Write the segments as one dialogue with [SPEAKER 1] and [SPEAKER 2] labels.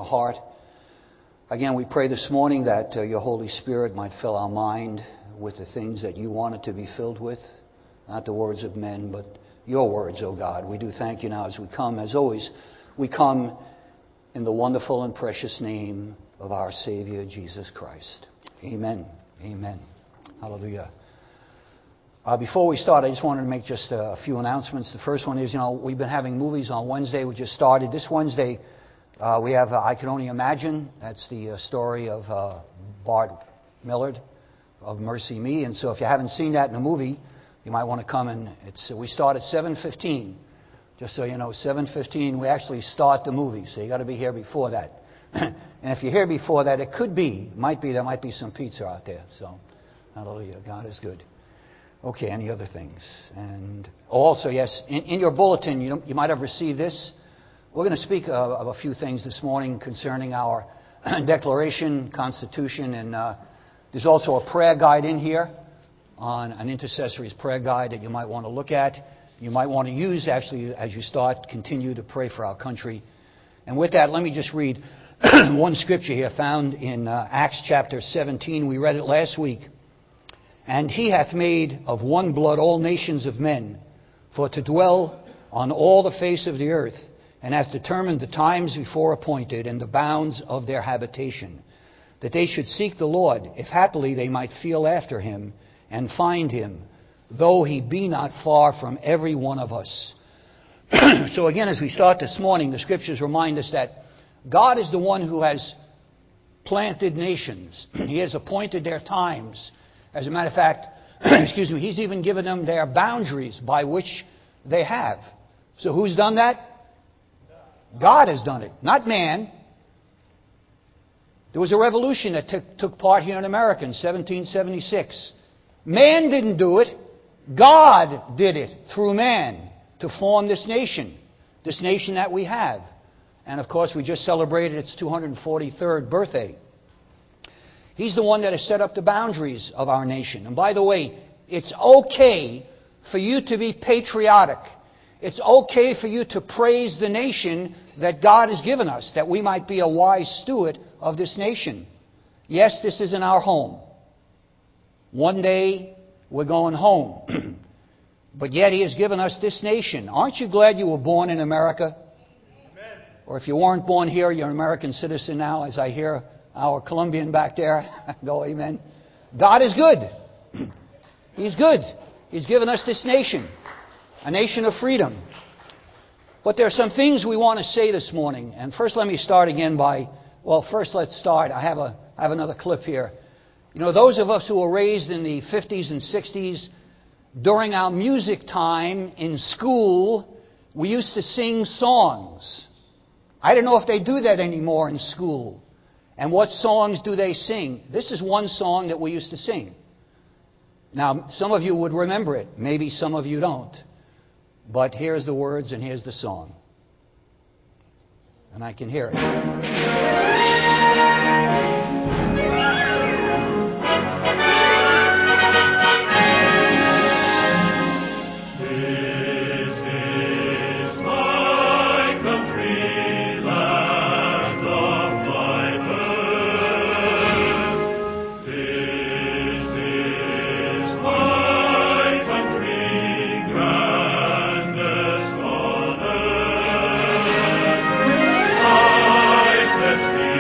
[SPEAKER 1] heart. Again, we pray this morning that your Holy Spirit might fill our mind with the things that you want it to be filled with. Not the words of men, but your words, O God. We do thank you now as we come. As always, we come in the wonderful and precious name of our Savior, Jesus Christ. Amen. Amen. Hallelujah. Before we start, I just wanted to make just a few announcements. The first one is, we've been having movies on Wednesday. We just started. This Wednesday, we have I Can Only Imagine. That's the story of Bart Millard of Mercy Me. And so if you haven't seen that in the movie, you might want to come. And we start at 7:15. Just so you know, 7:15, we actually start the movie. So you got to be here before that. And if you're here before that, there might be some pizza out there. So, hallelujah. God is good. Okay, any other things? And also, yes, in your bulletin, you might have received this. We're going to speak of a few things this morning concerning our Declaration, Constitution, and there's also a prayer guide in here, on an intercessory's prayer guide that you might want to look at. You might want to use, actually, as you continue to pray for our country. And with that, let me just read one scripture here found in Acts chapter 17. We read it last week. And he hath made of one blood all nations of men, for to dwell on all the face of the earth, and hath determined the times before appointed, and the bounds of their habitation, that they should seek the Lord, if happily they might feel after him, and find him, though he be not far from every one of us. So again, as we start this morning, the scriptures remind us that God is the one who has planted nations. He has appointed their times. As a matter of fact, he's even given them their boundaries by which they have. So who's done that? God has done it, not man. There was a revolution that took part here in America in 1776. Man didn't do it. God did it through man to form this nation that we have. And of course, we just celebrated its 243rd birthday. He's the one that has set up the boundaries of our nation. And by the way, it's okay for you to be patriotic. It's okay for you to praise the nation that God has given us, that we might be a wise steward of this nation. Yes, this isn't our home. One day, we're going home. But yet He has given us this nation. Aren't you glad you were born in America? Amen. Or if you weren't born here, you're an American citizen now, as I hear our Colombian back there go, amen. God is good. He's good. He's given us this nation, a nation of freedom. But there are some things we want to say this morning. And first let me start again let's start. I have another clip here. Those of us who were raised in the 50s and 60s, during our music time in school, we used to sing songs. I don't know if they do that anymore in school. And what songs do they sing? This is one song that we used to sing. Now, some of you would remember it. Maybe some of you don't. But here's the words and here's the song. And I can hear it.
[SPEAKER 2] Let's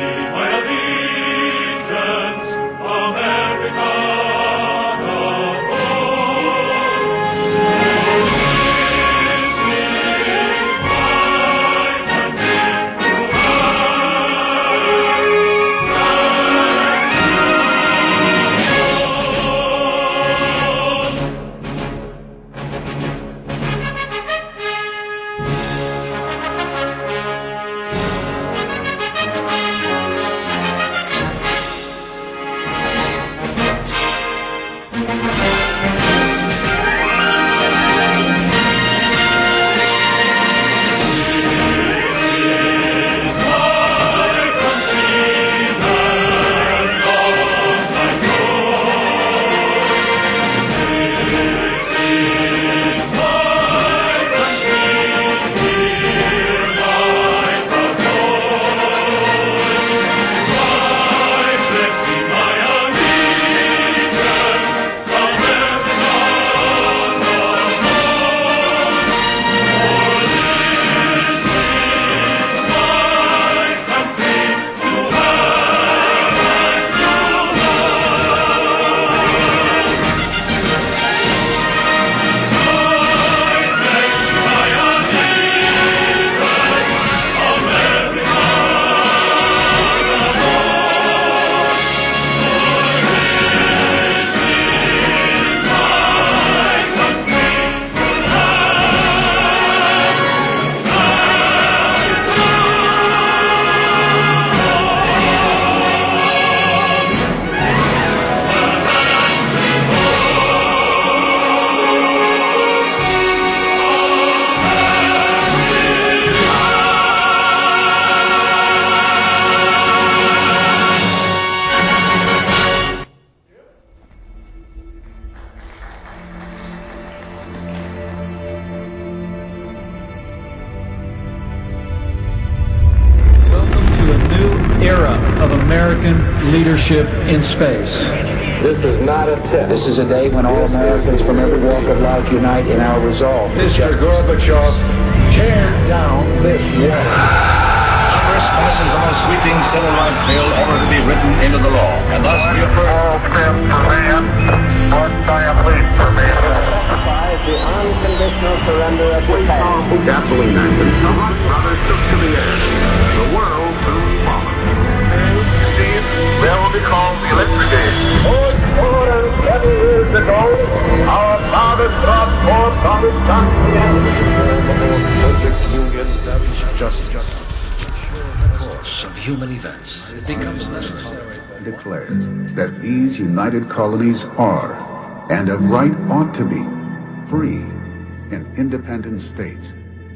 [SPEAKER 2] American leadership in space.
[SPEAKER 3] This is not a test.
[SPEAKER 1] This is a day when all Americans from every walk of life unite in our resolve.
[SPEAKER 4] Mr. Gorbachev, tear down this wall.
[SPEAKER 5] Congress passes the most sweeping civil rights bill ever to be written into the law, and thus reaffirms
[SPEAKER 6] all step for man, one giant leap for mankind.
[SPEAKER 7] The unconditional surrender of Japan.
[SPEAKER 8] Gasoline engines, the Wright brothers took to the air. The world soon followed.
[SPEAKER 6] Indeed, will be called the electric age. 407 years ago, our fathers brought forth from his son
[SPEAKER 8] The most perfect union that is just
[SPEAKER 5] course of human events.
[SPEAKER 2] It becomes necessary.
[SPEAKER 9] Declared that these united colonies are, and of right ought to be, free and independent states.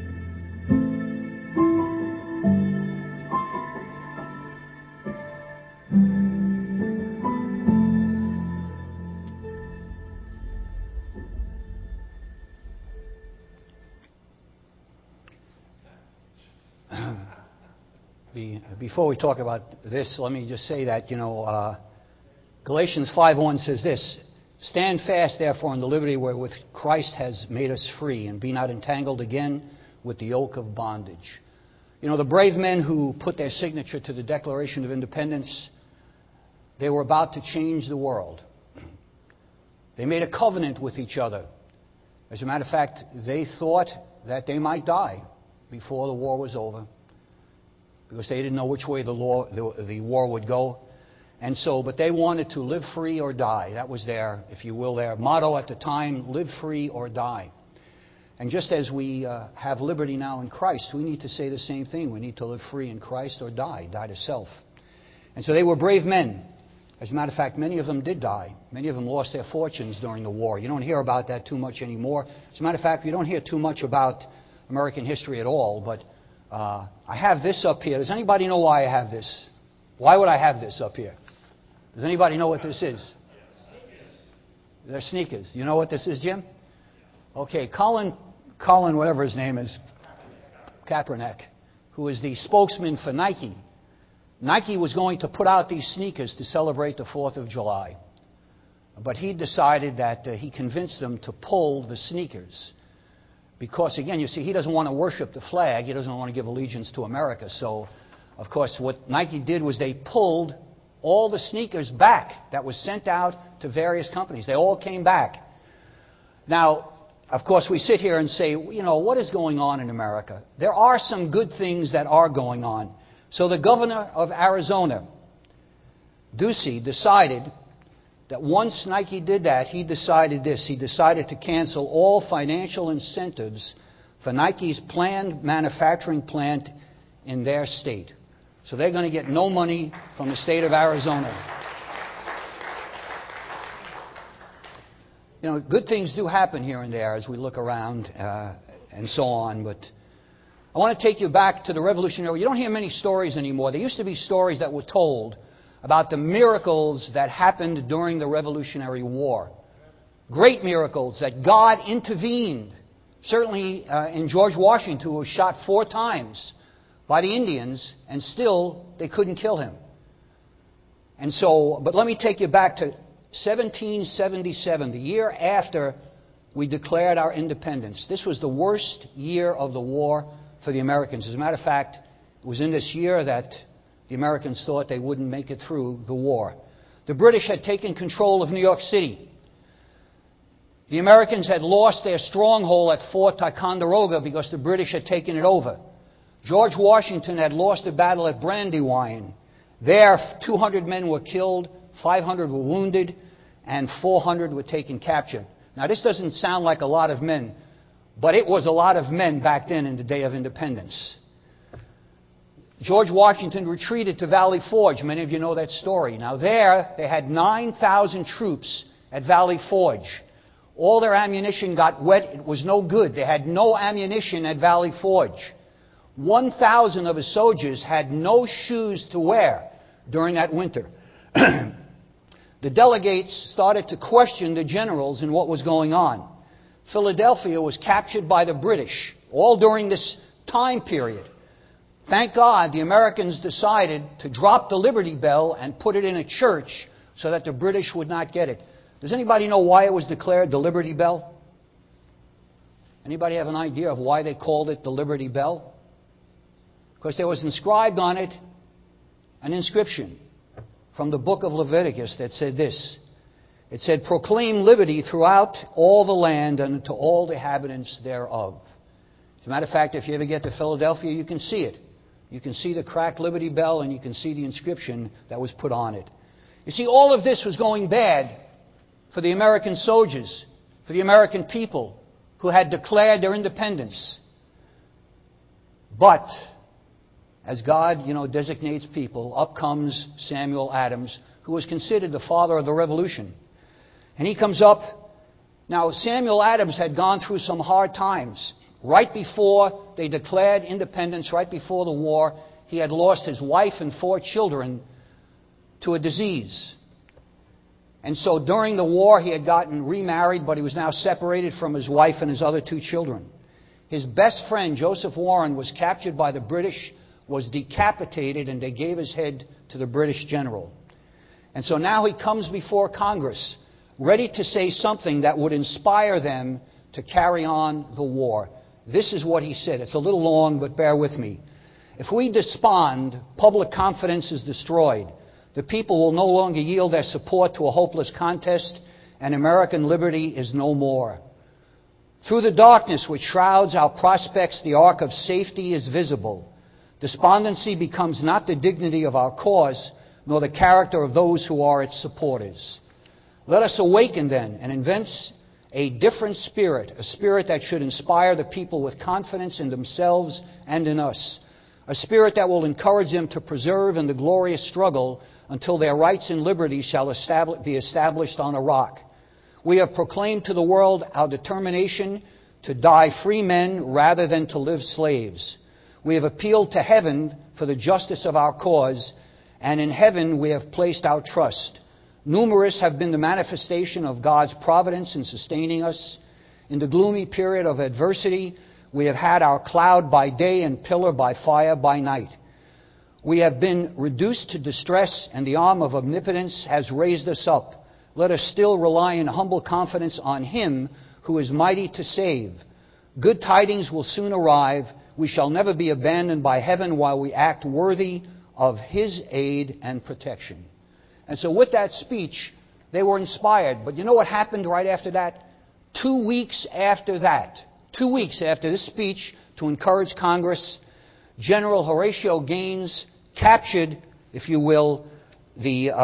[SPEAKER 1] Before we talk about this, let me just say that, Galatians 5:1 says this: "Stand fast, therefore, in the liberty wherewith Christ has made us free, and be not entangled again with the yoke of bondage." The brave men who put their signature to the Declaration of Independence, they were about to change the world. They made a covenant with each other. As a matter of fact, they thought that they might die before the war was over, because they didn't know which way the war would go. But they wanted to live free or die. That was their, if you will, their motto at the time: live free or die. And just as we have liberty now in Christ, we need to say the same thing. We need to live free in Christ or die to self. And so they were brave men. As a matter of fact, many of them did die. Many of them lost their fortunes during the war. You don't hear about that too much anymore. As a matter of fact, you don't hear too much about American history at all. But I have this up here. Does anybody know why I have this? Why would I have this up here? Does anybody know what this is? They're sneakers. You know what this is, Jim? Okay, Colin, whatever his name is, Kaepernick, who is the spokesman for Nike. Nike was going to put out these sneakers to celebrate the 4th of July. But he decided that he convinced them to pull the sneakers. Because, again, you see, he doesn't want to worship the flag. He doesn't want to give allegiance to America. So, of course, what Nike did was they pulled all the sneakers back that was sent out to various companies. They all came back. Now, of course, we sit here and say, what is going on in America? There are some good things that are going on. So the governor of Arizona, Ducey, decided that once Nike did that, he decided this. He decided to cancel all financial incentives for Nike's planned manufacturing plant in their state. So they're going to get no money from the state of Arizona. Good things do happen here and there as we look around and so on. But I want to take you back to the Revolutionary War. You don't hear many stories anymore. There used to be stories that were told about the miracles that happened during the Revolutionary War. Great miracles that God intervened. Certainly in George Washington, who was shot 4 times by the Indians, and still they couldn't kill him. But let me take you back to 1777, the year after we declared our independence. This was the worst year of the war for the Americans. As a matter of fact, it was in this year that the Americans thought they wouldn't make it through the war. The British had taken control of New York City. The Americans had lost their stronghold at Fort Ticonderoga because the British had taken it over. George Washington had lost a battle at Brandywine. There, 200 men were killed, 500 were wounded, and 400 were taken captured. Now, this doesn't sound like a lot of men, but it was a lot of men back then in the day of independence. George Washington retreated to Valley Forge. Many of you know that story. Now there, they had 9,000 troops at Valley Forge. All their ammunition got wet. It was no good. They had no ammunition at Valley Forge. 1,000 of his soldiers had no shoes to wear during that winter. The delegates started to question the generals and what was going on. Philadelphia was captured by the British all during this time period. Thank God the Americans decided to drop the Liberty Bell and put it in a church so that the British would not get it. Does anybody know why it was declared the Liberty Bell? Anybody have an idea of why they called it the Liberty Bell? Because there was inscribed on it an inscription from the book of Leviticus that said this. It said, "Proclaim liberty throughout all the land and to all the inhabitants thereof." As a matter of fact, if you ever get to Philadelphia, you can see it. You can see the cracked Liberty Bell and you can see the inscription that was put on it. You see, all of this was going bad for the American soldiers, for the American people who had declared their independence. But as God, designates people, up comes Samuel Adams, who was considered the father of the Revolution. And he comes up. Now, Samuel Adams had gone through some hard times. Right before they declared independence, right before the war, he had lost his wife and 4 children to a disease. And so during the war, he had gotten remarried, but he was now separated from his wife and his other 2 children. His best friend, Joseph Warren, was captured by the British, was decapitated, and they gave his head to the British general. And so now he comes before Congress, ready to say something that would inspire them to carry on the war. This is what he said. It's a little long, but bear with me. "If we despond, public confidence is destroyed. The people will no longer yield their support to a hopeless contest, and American liberty is no more. Through the darkness which shrouds our prospects, the arc of safety is visible. Despondency becomes not the dignity of our cause, nor the character of those who are its supporters. Let us awaken then and invent a different spirit, a spirit that should inspire the people with confidence in themselves and in us, a spirit that will encourage them to preserve in the glorious struggle until their rights and liberties shall be established on a rock. We have proclaimed to the world our determination to die free men rather than to live slaves. We have appealed to heaven for the justice of our cause, and in heaven we have placed our trust. Numerous have been the manifestation of God's providence in sustaining us. In the gloomy period of adversity, we have had our cloud by day and pillar by fire by night. We have been reduced to distress, and the arm of omnipotence has raised us up. Let us still rely in humble confidence on Him who is mighty to save. Good tidings will soon arrive. We shall never be abandoned by heaven while we act worthy of His aid and protection." And so with that speech, they were inspired. But you know what happened right after that? 2 weeks after that, 2 weeks after this speech to encourage Congress, General Horatio Gaines captured, if you will, the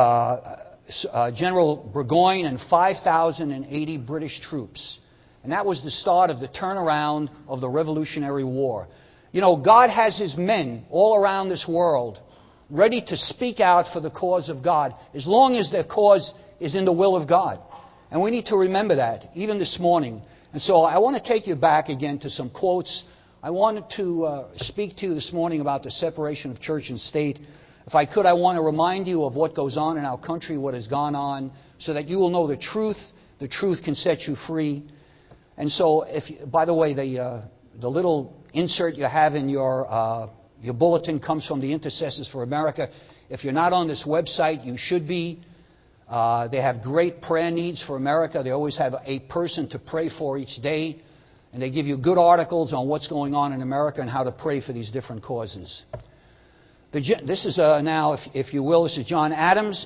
[SPEAKER 1] General Burgoyne and 5,080 British troops. And that was the start of the turnaround of the Revolutionary War. God has His men all around this world ready to speak out for the cause of God, as long as their cause is in the will of God. And we need to remember that, even this morning. And so I want to take you back again to some quotes. I wanted to speak to you this morning about the separation of church and state. If I could, I want to remind you of what goes on in our country, what has gone on, so that you will know the truth. The truth can set you free. And so, by the way, the little insert you have in your bulletin comes from the Intercessors for America. If you're not on this website, you should be. They have great prayer needs for America. They always have a person to pray for each day. And they give you good articles on what's going on in America and how to pray for these different causes. This is now, if you will, this is John Adams.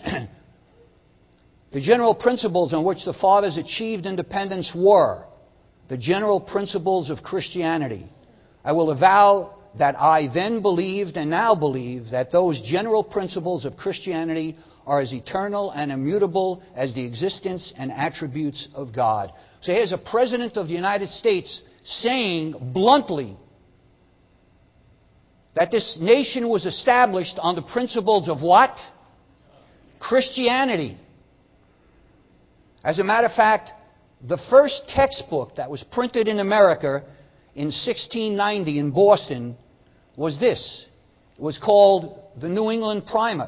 [SPEAKER 1] The general principles on which the fathers achieved independence were the general principles of Christianity. I will avow that I then believed and now believe that those general principles of Christianity are as eternal and immutable as the existence and attributes of God. So here's a President of the United States saying bluntly that this nation was established on the principles of what? Christianity. As a matter of fact, the first textbook that was printed in America in 1690 in Boston was this. It was called the New England Primer.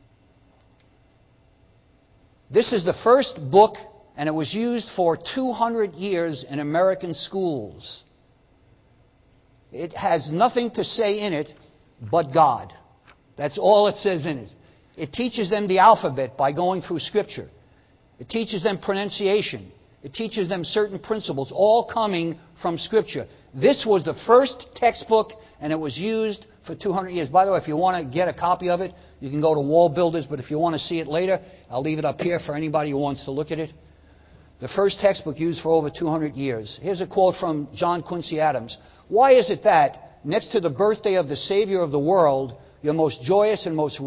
[SPEAKER 1] This is the first book, and it was used for 200 years in American schools. It has nothing to say in it but God. That's all it says in it. It teaches them the alphabet by going through Scripture. It teaches them pronunciation. It teaches them certain principles, all coming from Scripture. This was the first textbook, and it was used for 200 years. By the way, if you want to get a copy of it, you can go to Wall Builders, but if you want to see it later, I'll leave it up here for anybody who wants to look at it. The first textbook used for over 200 years. Here's a quote from John Quincy Adams. "Why is it that, next to the birthday of the Savior of the world, your most joyous and most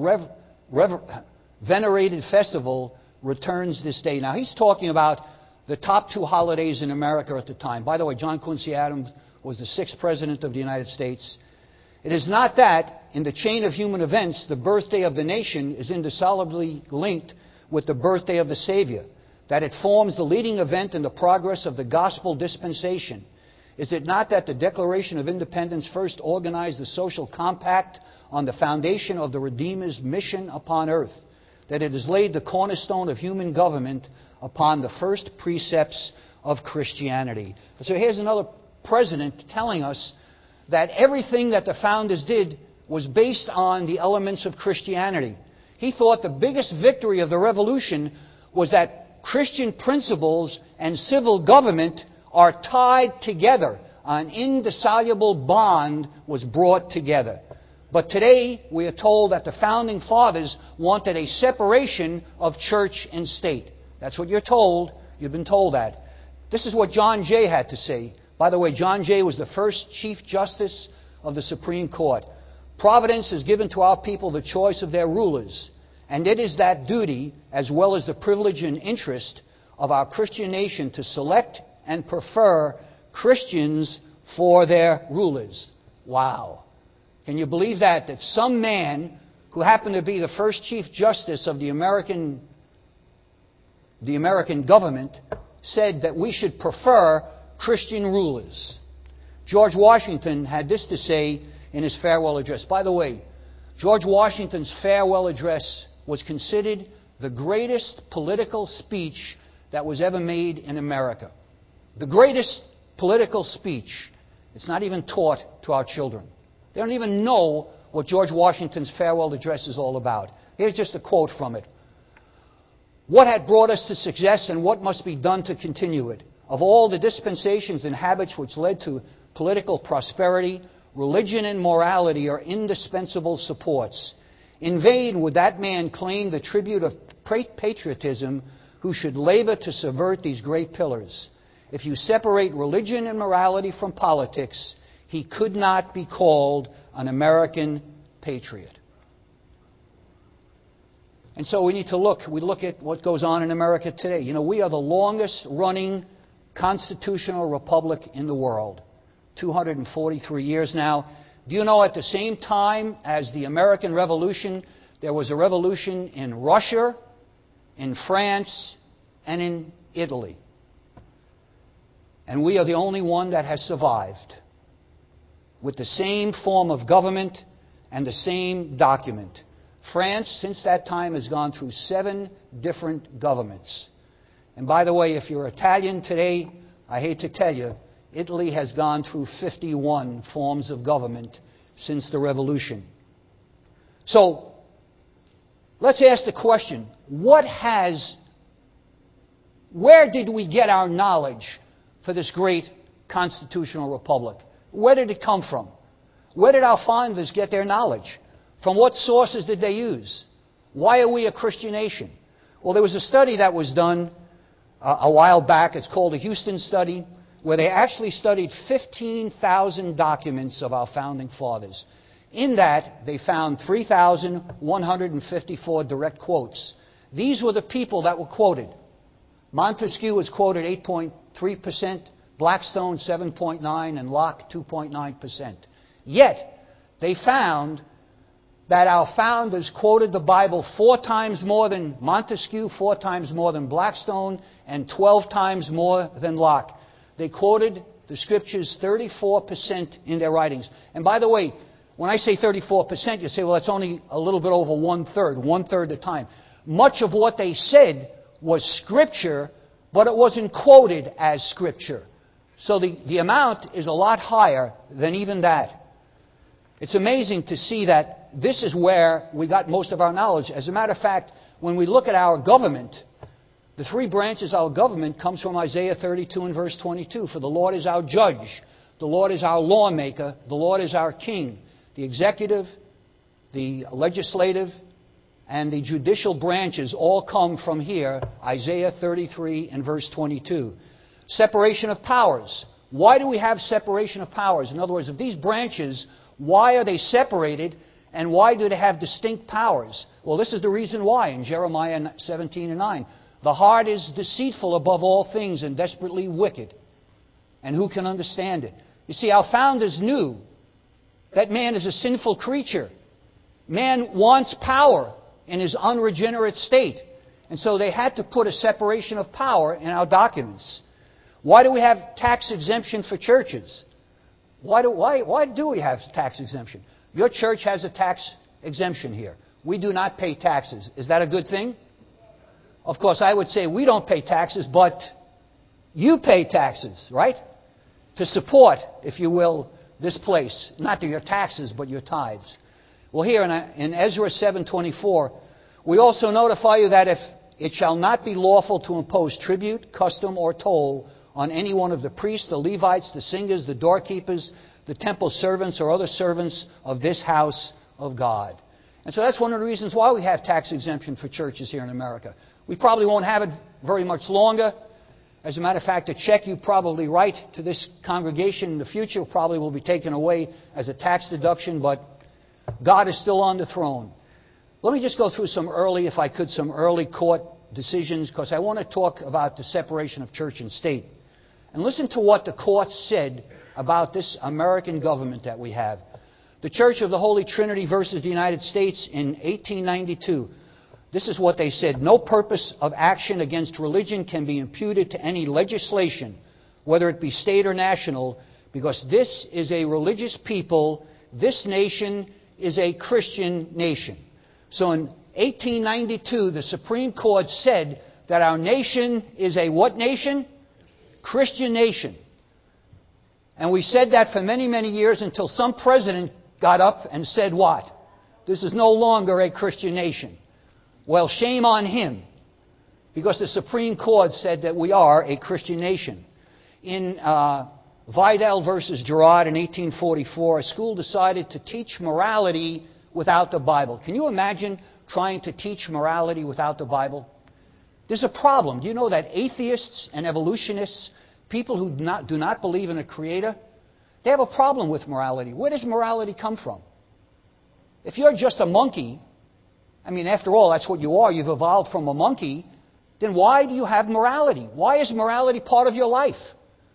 [SPEAKER 1] venerated festival returns this day?" Now, he's talking about the top two holidays in America at the time. By the way, John Quincy Adams was the 6th President of the United States. "It is not that, in the chain of human events, the birthday of the nation is indissolubly linked with the birthday of the Savior, that it forms the leading event in the progress of the gospel dispensation. Is it not that the Declaration of Independence first organized the social compact on the foundation of the Redeemer's mission upon earth, that it has laid the cornerstone of human government upon the first precepts of Christianity?" So here's another president telling us that everything that the founders did was based on the elements of Christianity. He thought the biggest victory of the revolution was that Christian principles and civil government are tied together. An indissoluble bond was brought together. But today we are told that the founding fathers wanted a separation of church and state. That's what you're told. You've been told that. This is what John Jay had to say. By the way, John Jay was the first Chief Justice of the Supreme Court. "Providence has given to our people the choice of their rulers, and it is that duty, as well as the privilege and interest of our Christian nation, to select and prefer Christians for their rulers." Wow. Can you believe that? That some man who happened to be the first Chief Justice of the American government said that we should prefer Christian rulers. George Washington had this to say in his farewell address. By the way, George Washington's farewell address was considered the greatest political speech that was ever made in America. The greatest political speech. It's not even taught to our children. They don't even know what George Washington's farewell address is all about. Here's just a quote from it. "What had brought us to success and what must be done to continue it? Of all the dispensations and habits which led to political prosperity, religion and morality are indispensable supports. In vain would that man claim the tribute of patriotism who should labor to subvert these great pillars. If you separate religion and morality from politics, he could not be called an American patriot." And so we need to look. We look at what goes on in America today. You know, we are the longest running constitutional republic in the world. 243 years now. Do you know at the same time as the American Revolution, there was a revolution in Russia, in France, and in Italy? And we are the only one that has survived with the same form of government and the same document. France, since that time, has gone through 7 different governments. And by the way, if you're Italian today, I hate to tell you, Italy has gone through 51 forms of government since the revolution. So, let's ask the question, where did we get our knowledge for this great constitutional republic? Where did it come from? Where did our founders get their knowledge? From what sources did they use? Why are we a Christian nation? Well, there was a study that was done a while back. It's called the Houston Study, where they actually studied 15,000 documents of our founding fathers. In that, they found 3,154 direct quotes. These were the people that were quoted. Montesquieu was quoted 8.3%, Blackstone 7.9%, and Locke 2.9%. Yet, they found that our founders quoted the Bible 4 times more than Montesquieu, 4 times more than Blackstone, and 12 times more than Locke. They quoted the Scriptures 34% in their writings. And by the way, when I say 34%, you say, well, that's only a little bit over 1/3, 1/3 of the time. Much of what they said was Scripture, but it wasn't quoted as Scripture. So the amount is a lot higher than even that. It's amazing to see that this is where we got most of our knowledge. As a matter of fact, when we look at our government, the three branches of our government comes from Isaiah 32 and verse 22. For the Lord is our judge, the Lord is our lawmaker, the Lord is our king. The executive, the legislative, and the judicial branches all come from here, Isaiah 33 and verse 22. Separation of powers. Why do we have separation of powers? In other words, if these branches, why are they separated and why do they have distinct powers? Well, this is the reason why in Jeremiah 17 and 9. The heart is deceitful above all things and desperately wicked. And who can understand it? You see, our founders knew that man is a sinful creature. Man wants power in his unregenerate state. And so they had to put a separation of power in our documents. Why do we have tax exemption for churches? Why do we have tax exemption? Your church has a tax exemption here. We do not pay taxes. Is that a good thing? Of course, I would say we don't pay taxes, but you pay taxes, right? To support, if you will, this place. Not your taxes, but your tithes. Well, here in Ezra 7:24, we also notify you that if it shall not be lawful to impose tribute, custom, or toll on any one of the priests, the Levites, the singers, the doorkeepers, the temple servants, or other servants of this house of God. And so that's one of the reasons why we have tax exemption for churches here in America. We probably won't have it very much longer. As a matter of fact, a check you probably write to this congregation in the future probably will be taken away as a tax deduction, but God is still on the throne. Let me just go through some early court decisions, because I want to talk about the separation of church and state. And listen to what the courts said about this American government that we have. The Church of the Holy Trinity versus the United States in 1892. This is what they said. No purpose of action against religion can be imputed to any legislation, whether it be state or national, because this is a religious people. This nation is a Christian nation. So in 1892, the Supreme Court said that our nation is a what nation? Christian nation. And we said that for many, many years until some president got up and said what? This is no longer a Christian nation. Well, shame on him, because the Supreme Court said that we are a Christian nation. In Vidal versus Girard in 1844, a school decided to teach morality without the Bible. Can you imagine trying to teach morality without the Bible? There's a problem. Do you know that atheists and evolutionists, people who do not believe in a creator, they have a problem with morality. Where does morality come from? If you're just a monkey, I mean, after all, that's what you are. You've evolved from a monkey. Then why do you have morality? Why is morality part of your life?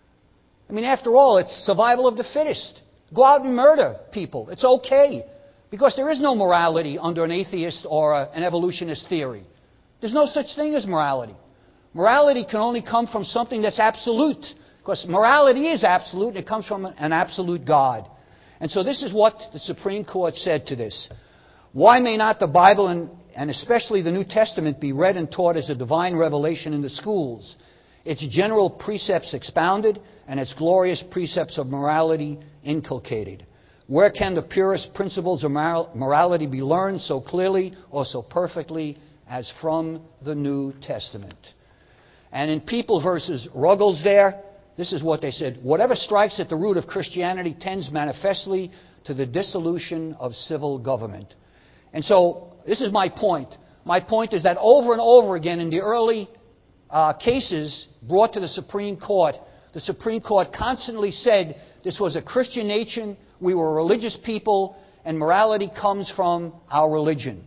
[SPEAKER 1] I mean, after all, it's survival of the fittest. Go out and murder people. It's okay. Because there is no morality under an atheist or an evolutionist theory. There's no such thing as morality. Morality can only come from something that's absolute. Because morality is absolute, and it comes from an absolute God. And so this is what the Supreme Court said to this. Why may not the Bible and especially the New Testament be read and taught as a divine revelation in the schools? Its general precepts expounded and its glorious precepts of morality inculcated. Where can the purest principles of morality be learned so clearly or so perfectly as from the New Testament? And in People versus Ruggles there, this is what they said. Whatever strikes at the root of Christianity tends manifestly to the dissolution of civil government. And so, this is my point. My point is that over and over again in the early cases brought to the Supreme Court constantly said this was a Christian nation, we were a religious people, and morality comes from our religion.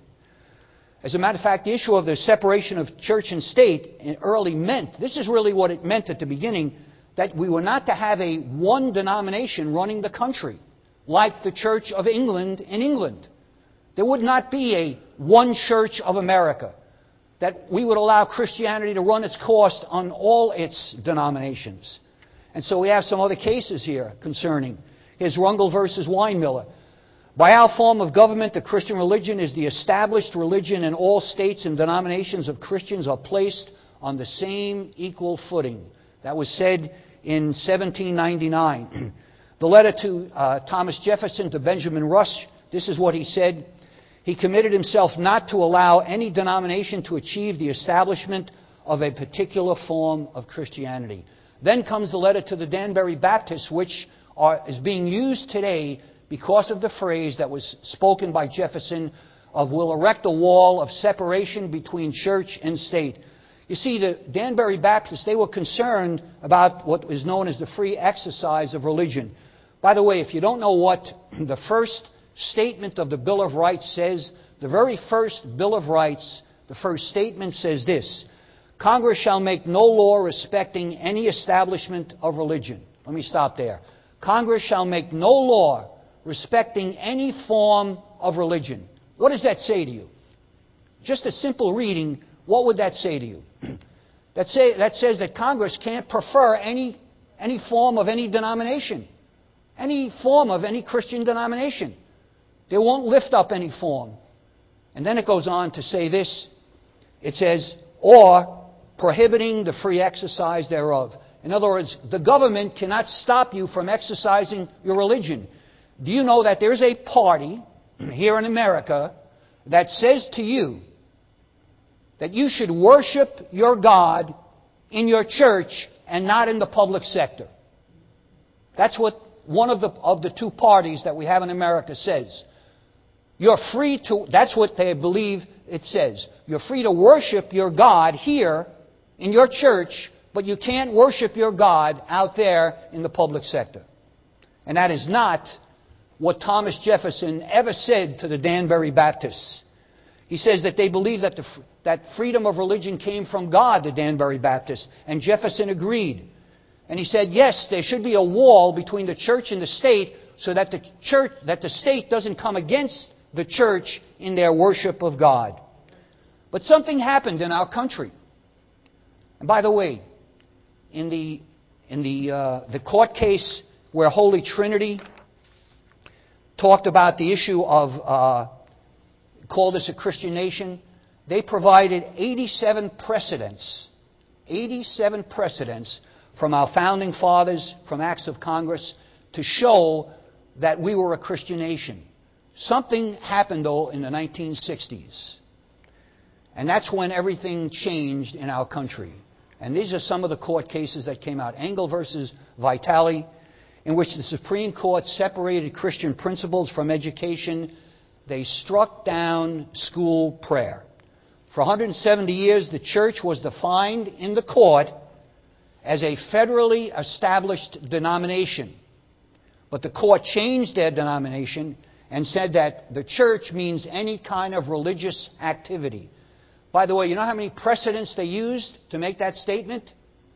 [SPEAKER 1] As a matter of fact, the issue of the separation of church and state this is really what it meant at the beginning, that we were not to have a one denomination running the country, like the Church of England in England. There would not be a one Church of America, that we would allow Christianity to run its course on all its denominations. And so we have some other cases here concerning. Here's Rungel versus Weinmiller. By our form of government, the Christian religion is the established religion, and all states and denominations of Christians are placed on the same equal footing. That was said in 1799. The letter to Thomas Jefferson, to Benjamin Rush, this is what he said. He committed himself not to allow any denomination to achieve the establishment of a particular form of Christianity. Then comes the letter to the Danbury Baptists, which is being used today because of the phrase that was spoken by Jefferson of "will erect a wall of separation between church and state." You see, the Danbury Baptists, they were concerned about what is known as the free exercise of religion. By the way, if you don't know what the first statement of the Bill of Rights says, the very first Bill of Rights, the first statement says this: Congress shall make no law respecting any establishment of religion. Let me stop there. Congress shall make no law respecting any form of religion. What does that say to you? Just a simple reading, what would that say to you? That says that Congress can't prefer any form of any denomination, any form of any Christian denomination. They won't lift up any form. And then it goes on to say this. It says, or prohibiting the free exercise thereof. In other words, the government cannot stop you from exercising your religion. Do you know that there's a party here in America that says to you that you should worship your God in your church and not in the public sector? That's what one of the two parties that we have in America says. You're free to, that's what they believe it says. You're free to worship your God here in your church, but you can't worship your God out there in the public sector. And that is not what Thomas Jefferson ever said to the Danbury Baptists. He says that they believe that freedom of religion came from God, the Danbury Baptists, and Jefferson agreed. And he said, yes, there should be a wall between the church and the state so that the state doesn't come against the church in their worship of God. But something happened in our country. And by the way, in the court case where Holy Trinity talked about the issue of called us a Christian nation, they provided 87 precedents from our founding fathers, from acts of Congress, to show that we were a Christian nation. Something happened, though, in the 1960s. And that's when everything changed in our country. And these are some of the court cases that came out. Engel versus Vitale, in which the Supreme Court separated Christian principles from education. They struck down school prayer. For 170 years, the church was defined in the court as a federally established denomination. But the court changed their denomination and said that the church means any kind of religious activity. By the way, you know how many precedents they used to make that statement?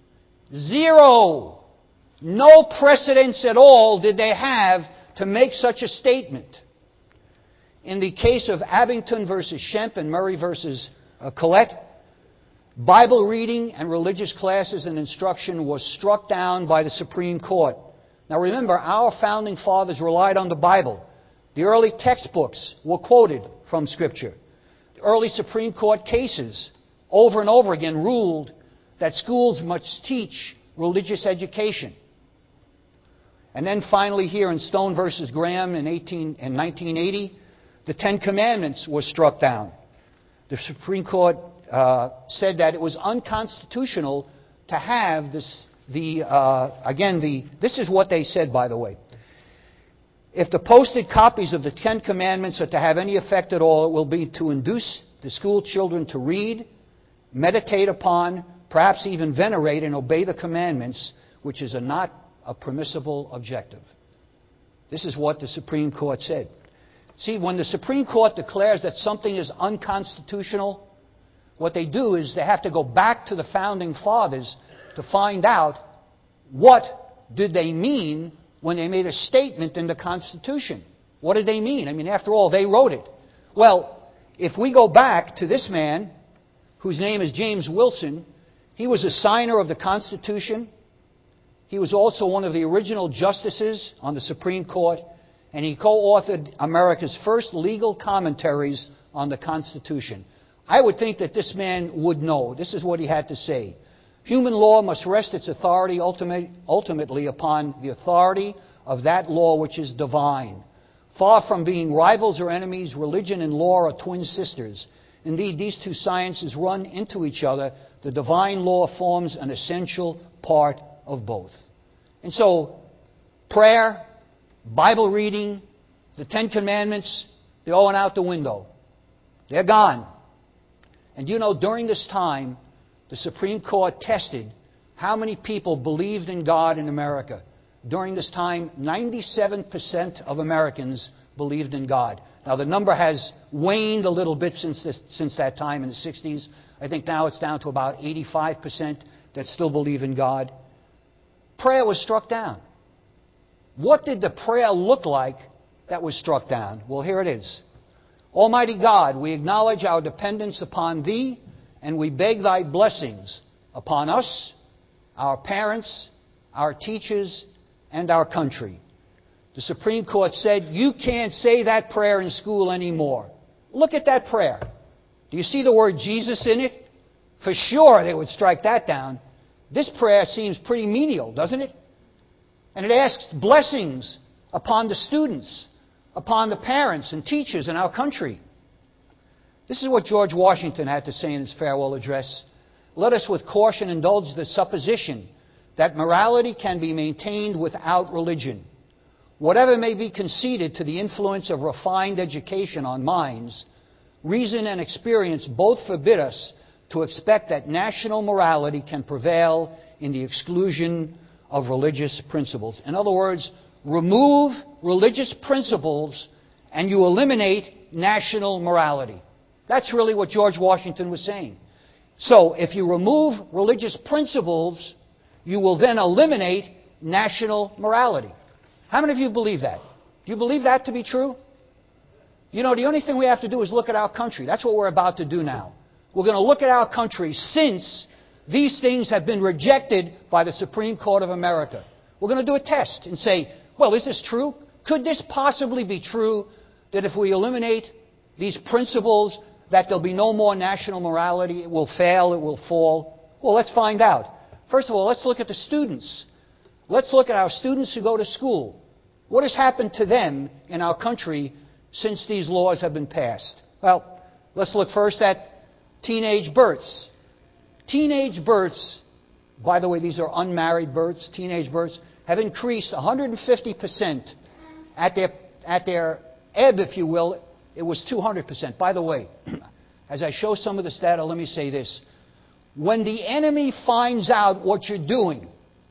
[SPEAKER 1] 0. No precedents at all did they have to make such a statement. In the case of Abington versus Shemp and Murray versus Collette, Bible reading and religious classes and instruction was struck down by the Supreme Court. Now remember, our founding fathers relied on the Bible. The early textbooks were quoted from Scripture. The early Supreme Court cases over and over again ruled that schools must teach religious education. And then finally here in Stone versus Graham in 1980, the Ten Commandments were struck down. The Supreme Court said that it was unconstitutional to have this. This is what they said, by the way. If the posted copies of the Ten Commandments are to have any effect at all, it will be to induce the school children to read, meditate upon, perhaps even venerate and obey the commandments, which is not a permissible objective. This is what the Supreme Court said. See, when the Supreme Court declares that something is unconstitutional, what they do is they have to go back to the founding fathers to find out what did they mean when they made a statement in the Constitution. What did they mean? I mean, after all, they wrote it. Well, if we go back to this man, whose name is James Wilson, he was a signer of the Constitution. He was also one of the original justices on the Supreme Court, and he co-authored America's first legal commentaries on the Constitution. I would think that this man would know. This is what he had to say. Human law must rest its authority ultimately upon the authority of that law which is divine. Far from being rivals or enemies, religion and law are twin sisters. Indeed, these two sciences run into each other. The divine law forms an essential part of both. And so, prayer, Bible reading, the Ten Commandments, they're all out the window. They're gone. And you know, during this time, the Supreme Court tested how many people believed in God in America. During this time, 97% of Americans believed in God. Now, the number has waned a little bit since that time in the 60s. I think now it's down to about 85% that still believe in God. Prayer was struck down. What did the prayer look like that was struck down? Well, here it is. Almighty God, we acknowledge our dependence upon Thee, and we beg Thy blessings upon us, our parents, our teachers, and our country. The Supreme Court said, you can't say that prayer in school anymore. Look at that prayer. Do you see the word Jesus in it? For sure they would strike that down. This prayer seems pretty menial, doesn't it? And it asks blessings upon the students, upon the parents and teachers in our country. This is what George Washington had to say in his farewell address. Let us with caution indulge the supposition that morality can be maintained without religion. Whatever may be conceded to the influence of refined education on minds, reason and experience both forbid us to expect that national morality can prevail in the exclusion of religious principles. In other words, remove religious principles and you eliminate national morality. That's really what George Washington was saying. So if you remove religious principles, you will then eliminate national morality. How many of you believe that? Do you believe that to be true? You know, the only thing we have to do is look at our country. That's what we're about to do now. We're going to look at our country since these things have been rejected by the Supreme Court of America. We're going to do a test and say, well, is this true? Could this possibly be true that if we eliminate these principles that there'll be no more national morality, it will fail, it will fall? Well, let's find out. First of all, let's look at the students. Let's look at our students who go to school. What has happened to them in our country since these laws have been passed? Well, let's look first at teenage births. Teenage births, by the way, these are unmarried births, teenage births, have increased 150%. At their ebb, if you will, it was 200%. By the way, as I show some of this data, let me say this. When the enemy finds out what you're doing,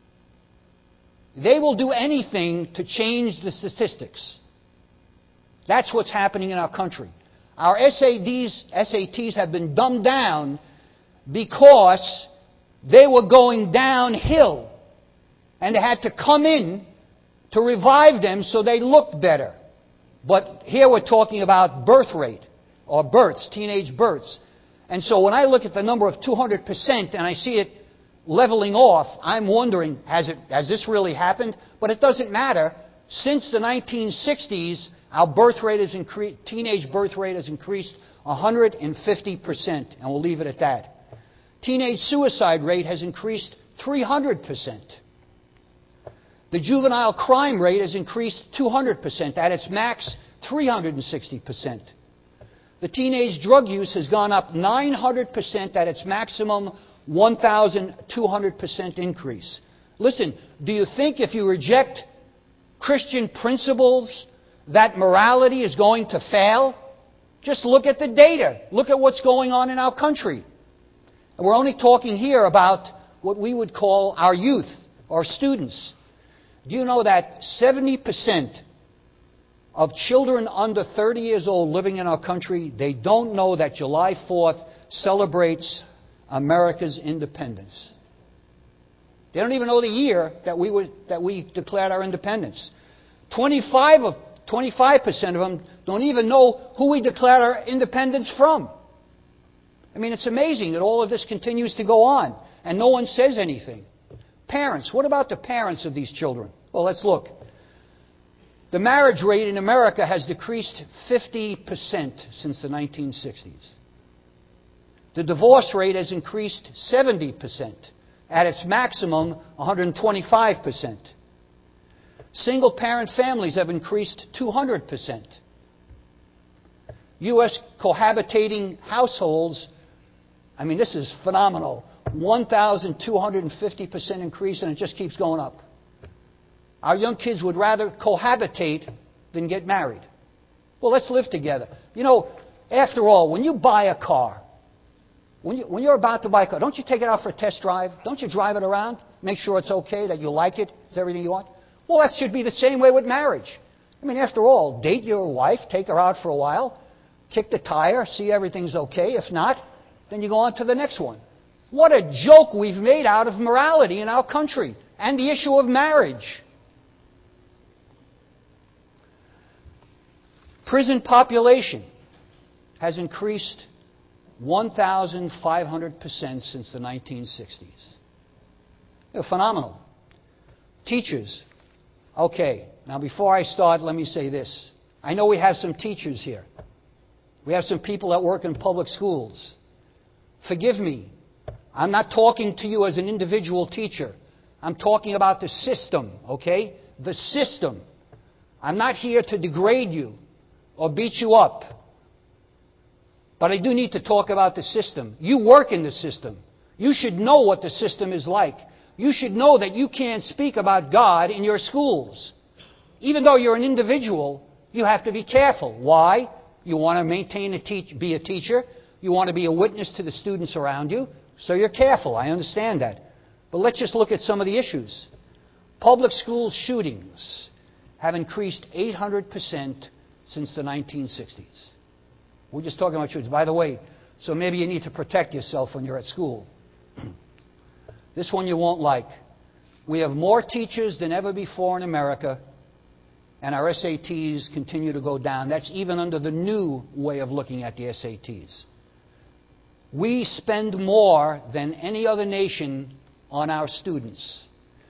[SPEAKER 1] they will do anything to change the statistics. That's what's happening in our country. Our SATs have been dumbed down because they were going downhill. And they had to come in to revive them so they looked better. But here we're talking about birth rate, or births, teenage births. And so when I look at the number of 200% and I see it leveling off, I'm wondering, has this really happened? But it doesn't matter. Since the 1960s, our birth rate has increased, teenage birth rate has increased 150%, and we'll leave it at that. Teenage suicide rate has increased 300%. The juvenile crime rate has increased 200%. At its max, 360%. The teenage drug use has gone up 900%. At its maximum, 1,200% increase. Listen, do you think if you reject Christian principles that morality is going to fail? Just look at the data. Look at what's going on in our country. And we're only talking here about what we would call our youth, our students. Do you know that 70% of children under 30 years old living in our country, they don't know that July 4th celebrates America's independence? They don't even know the year that we declared our independence. 25% of them don't even know who we declared our independence from. I mean, it's amazing that all of this continues to go on, and no one says anything. Parents, what about the parents of these children? Well, let's look. The marriage rate in America has decreased 50% since the 1960s. The divorce rate has increased 70%. At its maximum, 125%. Single-parent families have increased 200%. U.S. cohabitating households, I mean, this is phenomenal. 1,250% increase, and it just keeps going up. Our young kids would rather cohabitate than get married. Well, let's live together. You know, after all, when you buy a car, when you're about to buy a car, don't you take it out for a test drive? Don't you drive it around? Make sure it's okay, that you like it, it's everything you want? Well, that should be the same way with marriage. I mean, after all, date your wife, take her out for a while, kick the tire, see everything's okay. If not, then you go on to the next one. What a joke we've made out of morality in our country and the issue of marriage. Prison population has increased 1,500% since the 1960s. They're phenomenal. Teachers. Okay, now before I start, let me say this. I know we have some teachers here. We have some people that work in public schools. Forgive me. I'm not talking to you as an individual teacher. I'm talking about the system, okay? The system. I'm not here to degrade you or beat you up. But I do need to talk about the system. You work in the system. You should know what the system is like. You should know that you can't speak about God in your schools. Even though you're an individual, you have to be careful. Why? You want to be a teacher. You want to be a witness to the students around you. So you're careful. I understand that. But let's just look at some of the issues. Public school shootings have increased 800% since the 1960s. We're just talking about shootings. By the way, so maybe you need to protect yourself when you're at school. This one you won't like. We have more teachers than ever before in America, and our SATs continue to go down. That's even under the new way of looking at the SATs. We spend more than any other nation on our students.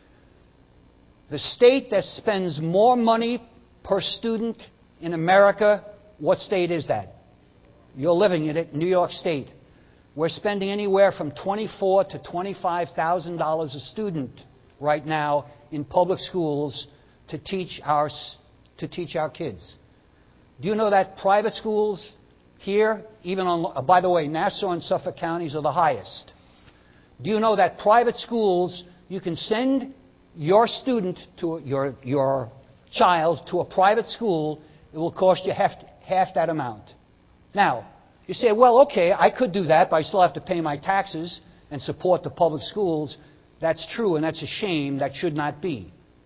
[SPEAKER 1] The state that spends more money per student in America, what state is that? You're living in it, New York State. We're spending anywhere from $24,000 to $25,000 a student right now in public schools to teach our kids. Do you know that private schools here, even on, by the way, Nassau and Suffolk counties are the highest. Do you know that private schools, you can send your student to your child to a private school, it will cost you half that amount. Now, you say, well, okay, I could do that, but I still have to pay my taxes and support the public schools. That's true, and that's a shame. That should not be.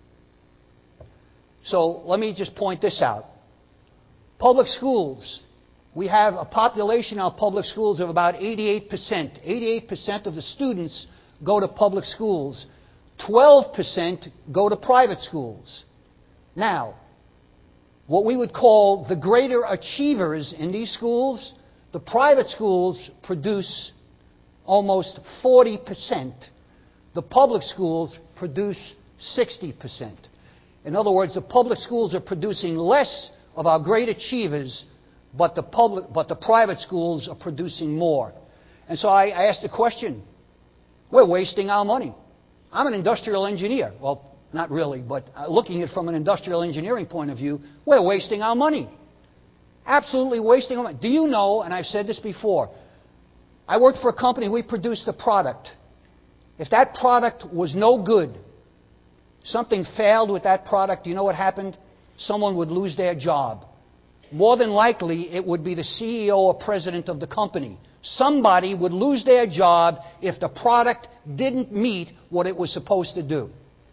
[SPEAKER 1] So let me just point this out. Public schools. We have a population in our public schools of about 88%. 88% of the students go to public schools. 12% go to private schools. Now, what we would call the greater achievers in these schools, the private schools produce almost 40%. The public schools produce 60%. In other words, the public schools are producing less of our great achievers, but the private schools are producing more. And so I asked the question, we're wasting our money. I'm an industrial engineer. Well, not really, but looking at it from an industrial engineering point of view, we're wasting our money. Absolutely wasting our money. Do you know, and I've said this before, I worked for a company, we produced a product. If that product was no good, something failed with that product, do you know what happened? Someone would lose their job. More than likely, it would be the CEO or president of the company. Somebody would lose their job if the product didn't meet what it was supposed to do.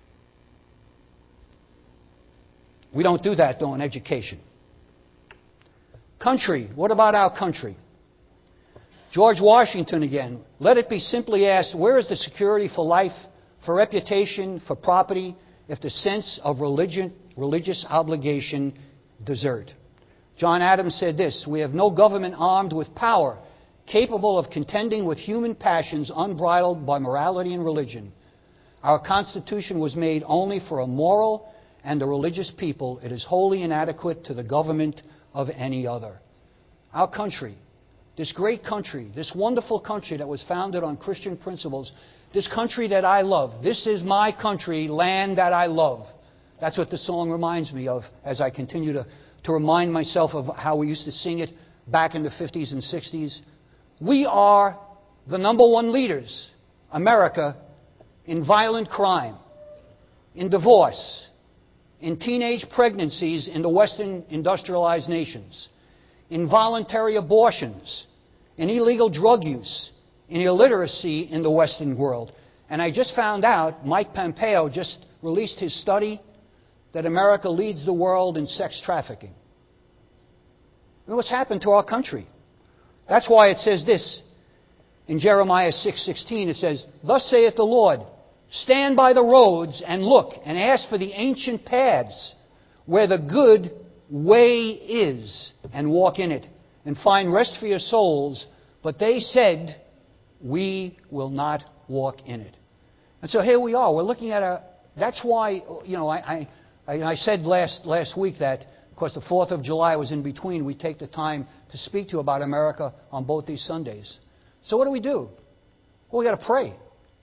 [SPEAKER 1] We don't do that, though, in education. Country. What about our country? George Washington again. Let it be simply asked, where is the security for life, for reputation, for property, if the sense of religious obligation desert? John Adams said this, we have no government armed with power, capable of contending with human passions unbridled by morality and religion. Our Constitution was made only for a moral and a religious people. It is wholly inadequate to the government of any other. Our country, this great country, this wonderful country that was founded on Christian principles, this country that I love, this is my country, land that I love. That's what the song reminds me of as I continue to remind myself of how we used to sing it back in the 50s and 60s. We are the number one leaders, America, in violent crime, in divorce, in teenage pregnancies in the Western industrialized nations, in voluntary abortions, in illegal drug use, in illiteracy in the Western world. And I just found out, Mike Pompeo just released his study that America leads the world in sex trafficking. And what's happened to our country? That's why it says this. In Jeremiah 6:16 it says, "Thus saith the Lord, stand by the roads and look and ask for the ancient paths where the good way is and walk in it and find rest for your souls. But they said, we will not walk in it." And so here we are. We're looking at that's why, I said last week that, of course, the 4th of July was in between. We take the time to speak to you about America on both these Sundays. So what do? Well, we got to pray. It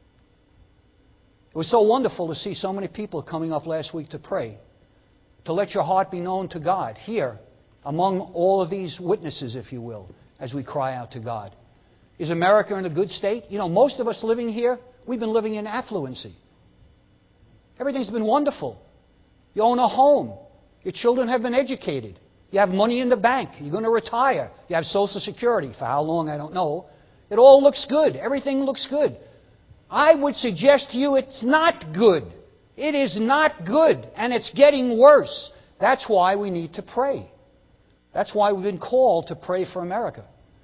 [SPEAKER 1] was so wonderful to see so many people coming up last week to pray, to let your heart be known to God here among all of these witnesses, if you will, as we cry out to God. Is America in a good state? Most of us living here, we've been living in affluency. Everything's been wonderful. You own a home. Your children have been educated. You have money in the bank. You're going to retire. You have Social Security. For how long, I don't know. It all looks good. Everything looks good. I would suggest to you it's not good. It is not good. And it's getting worse. That's why we need to pray. That's why we've been called to pray for America.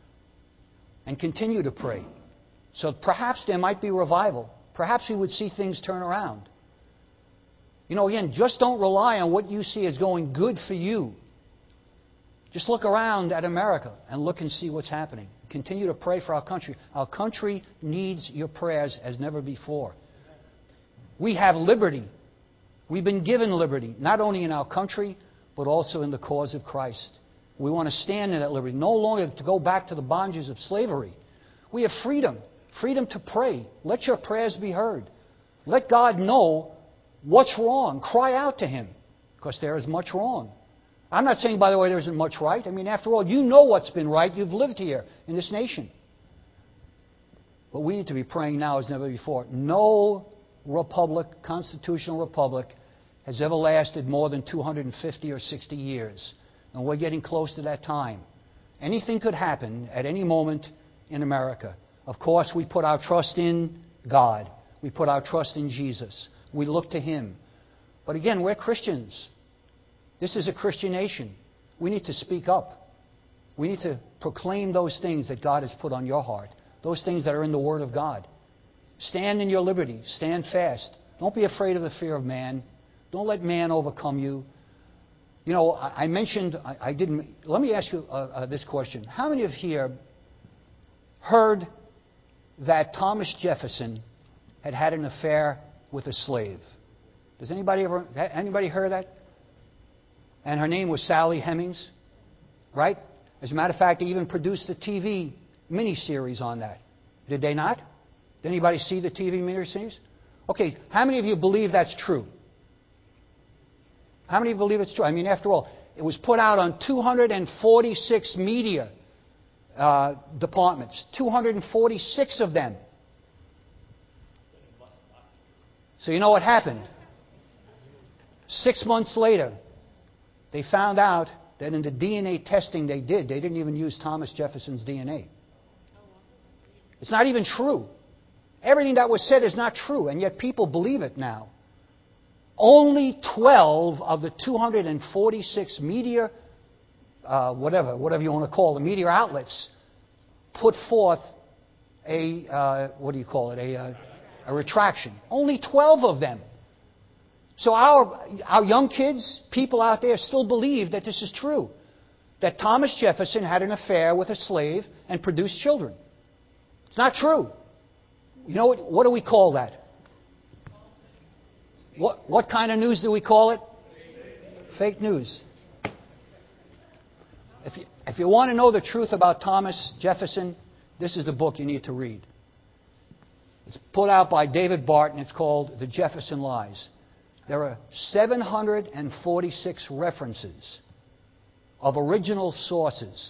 [SPEAKER 1] And continue to pray. So perhaps there might be revival. Perhaps we would see things turn around. Again, just don't rely on what you see as going good for you. Just look around at America and look and see what's happening. Continue to pray for our country. Our country needs your prayers as never before. We have liberty. We've been given liberty, not only in our country, but also in the cause of Christ. We want to stand in that liberty, no longer to go back to the bondages of slavery. We have freedom, freedom to pray. Let your prayers be heard. Let God know what's wrong. Cry out to Him, because there is much wrong. I'm not saying, by the way, there isn't much right. After all, you know what's been right. You've lived here in this nation. But we need to be praying now as never before. No republic, constitutional republic, has ever lasted more than 250 or 60 years. And we're getting close to that time. Anything could happen at any moment in America. Of course, we put our trust in God. We put our trust in Jesus. We look to Him. But again, we're Christians. This is a Christian nation. We need to speak up. We need to proclaim those things that God has put on your heart. Those things that are in the Word of God. Stand in your liberty. Stand fast. Don't be afraid of the fear of man. Don't let man overcome you. I mentioned, I didn't. Let me ask you this question. How many of here heard that Thomas Jefferson had an affair with a slave? Does anybody heard that? And her name was Sally Hemings, right? As a matter of fact, they even produced a TV miniseries on that. Did they not? Did anybody see the TV miniseries? Okay, how many of you believe that's true? How many of you believe it's true? After all, it was put out on 246 media departments. 246 of them. So you know what happened? 6 months later, they found out that in the DNA testing they didn't even use Thomas Jefferson's DNA. It's not even true. Everything that was said is not true, and yet people believe it now. Only 12 of the 246 media, whatever you want to call the media outlets, put forth a retraction. Only 12 of them. So our young kids, people out there still believe that this is true. That Thomas Jefferson had an affair with a slave and produced children. It's not true. You know what do we call that? What kind of news do we call it? Fake news. If you want to know the truth about Thomas Jefferson, this is the book you need to read. It's put out by David Barton. It's called The Jefferson Lies. There are 746 references of original sources.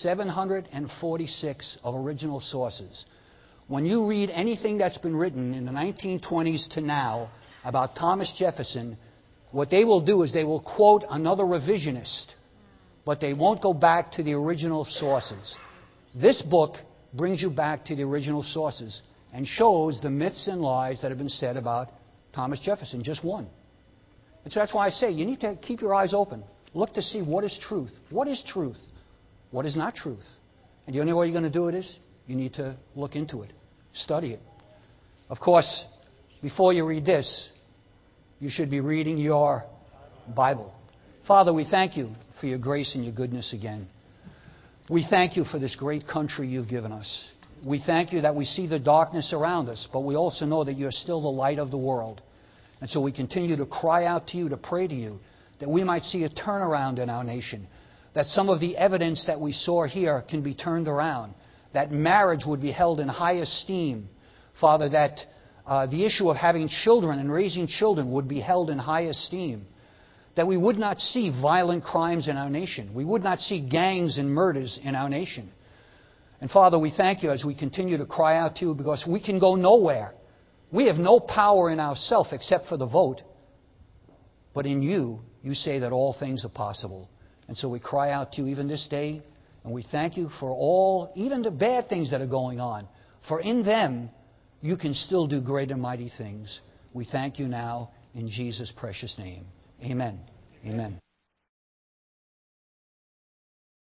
[SPEAKER 1] 746 of original sources. When you read anything that's been written in the 1920s to now about Thomas Jefferson, what they will do is they will quote another revisionist, but they won't go back to the original sources. This book brings you back to the original sources and shows the myths and lies that have been said about Thomas Jefferson, just one. And so that's why I say you need to keep your eyes open. Look to see what is truth. What is truth? What is not truth? And the only way you're going to do it is you need to look into it, study it. Of course, before you read this, you should be reading your Bible. Father, we thank you for your grace and your goodness again. We thank you for this great country you've given us. We thank you that we see the darkness around us, but we also know that you're still the light of the world. And so we continue to cry out to you, to pray to you, that we might see a turnaround in our nation, that some of the evidence that we saw here can be turned around, that marriage would be held in high esteem, Father, that the issue of having children and raising children would be held in high esteem, that we would not see violent crimes in our nation, we would not see gangs and murders in our nation. And Father, we thank you as we continue to cry out to you, because we can go nowhere. We have no power in ourselves except for the vote. But in you, you say that all things are possible. And so we cry out to you even this day, and we thank you for all, even the bad things that are going on. For in them, you can still do great and mighty things. We thank you now in Jesus' precious name. Amen. Amen.